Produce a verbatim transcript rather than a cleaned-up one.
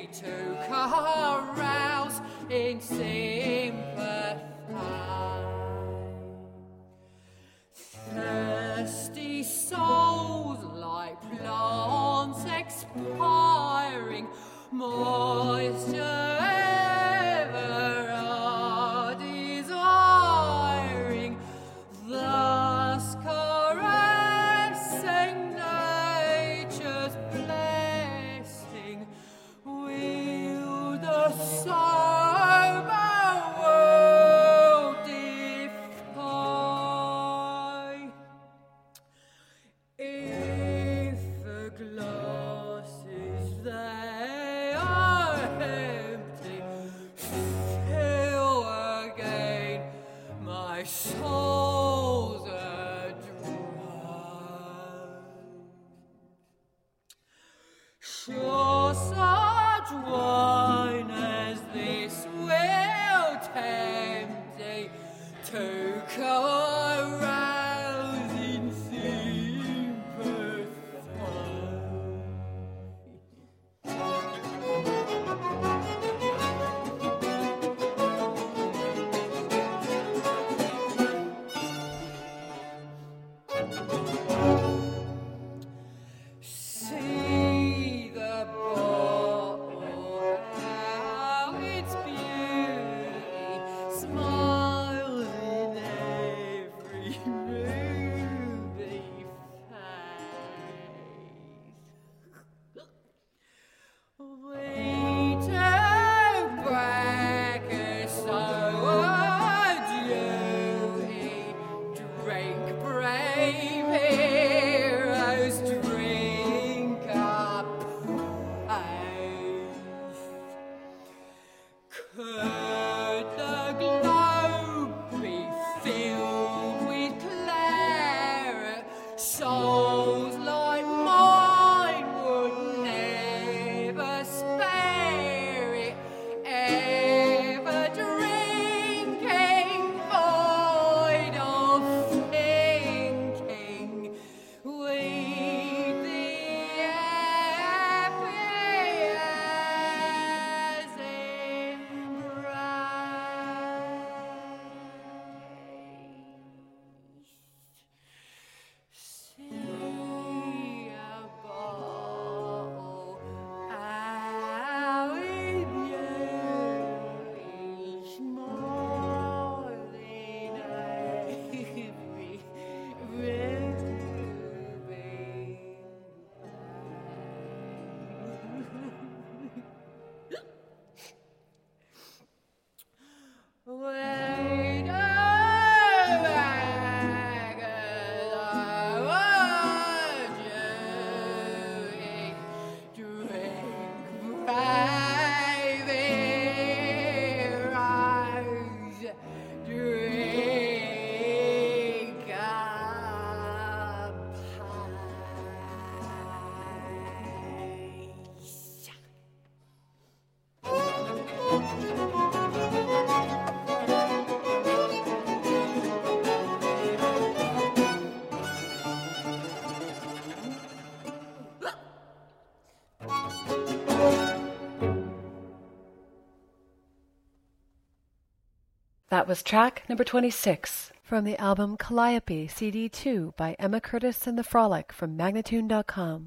to carouse in sympathy. Thirsty souls like plants expiring, moisture ever are desiring, thus caressing nature's blessing, will the sober world defy. If the glasses they are empty, fill again my soul's adrift. Sure such wine as this will tempt thee to carouse in sympathy. See the bottle, how its beauty smiles in every ruby face. We took Bacchus, so adieu, he drank brave heroes, drink up ice. Could the globe be filled with claret, souls like mine would never spare it, ever drinking, void of thinking, with the happy as embrace. See a bottle, how it beauty more than every ruby. Wait a bag, I want you, drink brave rise, drink up That was track number twenty-six from the album Calliope C D two by Emma Curtis and the Frolic from Magnatune dot com.